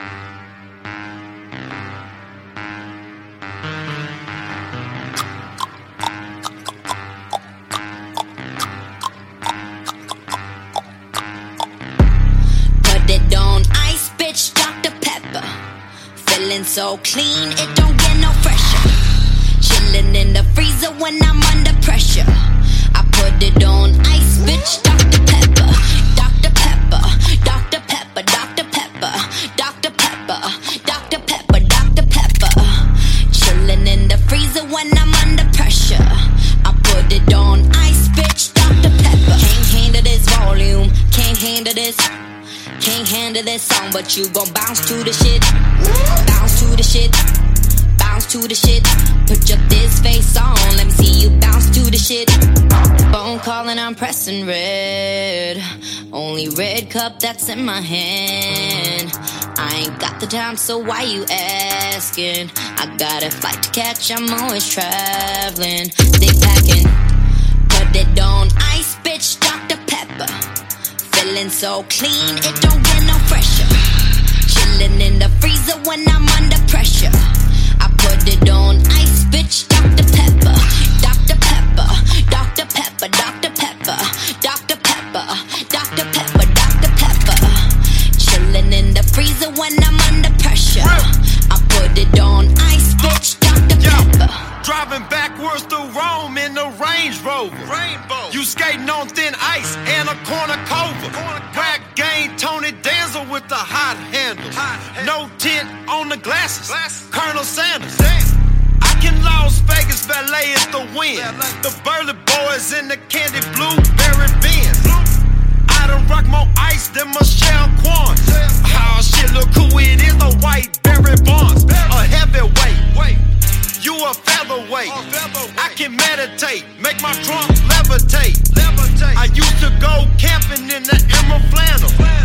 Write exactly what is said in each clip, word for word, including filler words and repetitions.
it on ice, bitch, Doctor Pepper. Feeling so clean, it don't get no fresher. Chillin' in the freezer when I'm under pressure. I put it on ice, bitch, Doctor Pepper. Doctor Pepper, Doctor Pepper, Doctor Pepper, Doctor Pepper, Doctor Pepper, Doctor Pepper. Chillin' in the freezer when I'm under pressure. I put it on ice, bitch, Doctor Pepper. Can't handle this volume, can't handle this. Can't handle this song, but you gon' bounce to the shit. Bounce to the shit. Bounce to the shit. Put your this face on, let me see you bounce to the shit. Phone calling, I'm pressing red. Only red cup that's in my hand. I ain't got the time, so why you asking? I got a flight to catch, I'm always traveling. They packing. Put it on ice, bitch, Doctor Pepper. Feeling so clean, it don't get no fresher. Chillin' in the freezer when I'm under pressure. I put it on ice, bitch, Doctor Pepper. Doctor Pepper, Doctor Pepper, Doctor Pepper, Doctor Pepper, Doctor Pepper, Doctor Pepper. Chillin' in the freezer when I'm under pressure. I put it on ice, bitch, Doctor Pepper. Driving backwards through Rome in the Range Rover. Rainbow. You skating on thin ice and a cornucova. Rag game, Tony Danza with the hot handles. Hot handle. No tint on the glasses. Glass. Colonel Sanders. Damn. I can Las Vegas valet is the win. Valet. The Burley Boys in the candy blueberry Benz. Blue. I done rock more ice than Michelle Kwan. Oh shit, look who it is, the white Barry Bonds. A heavyweight. Wait. You a featherweight. Oh, featherweight. I can meditate, make my trunk levitate. levitate. I used to go camping in the emerald flannel.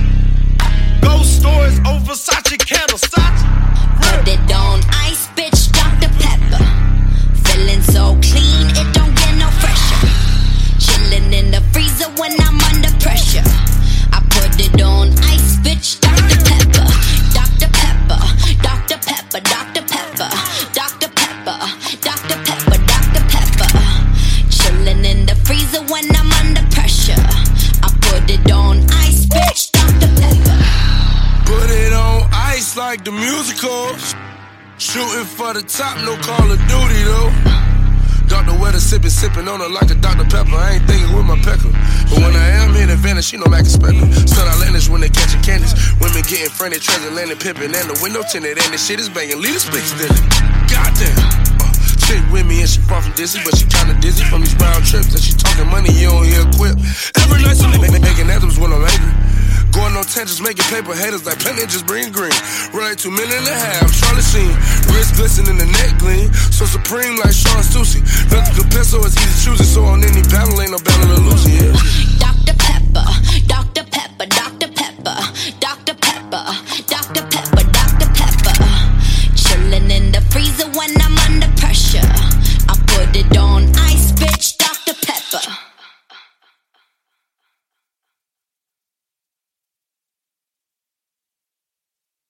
Ghost stories over Versace candles. Put it on ice, bitch, Doctor Pepper. Feeling so clean, it don't get no fresher. Chillin' in the freezer when I'm under pressure. I put it on ice, bitch, Doctor Pepper. Doctor Pepper, Doctor Pepper, Doctor Pepper, Doctor Pepper, Doctor Pepper, Doctor Pepper. Chillin' in the freezer when I'm under pressure. I put it on ice, bitch, Doctor Pepper. Put it on ice like the musical. Shooting for the top, no Call of Duty though. Doctor Weather sippin', sippin' on her like a Doctor Pepper. I ain't thinking with my pecker. But when I am in Atlanta, she know Mac expect her. Sun outlandish when they catchin' candies. Women getting friendly, transatlantic pimpin'. And the window tinted and the shit is bangin'. Lead a split still. Goddamn. Uh, chick with me and she far from dizzy, but she kinda dizzy from these round trips. And she talking money, you don't hear quip. Every night she make, make, making anthems when I'm angry. Going on tangents, making paper haters like plenty just bring green. Run like two million and a half, Charlie Sheen. Wrist glistening, the neck gleam. So supreme like Sean Stussy. Vertical pencil is easy choosing, so on any battle ain't no battle to lose. Yeah.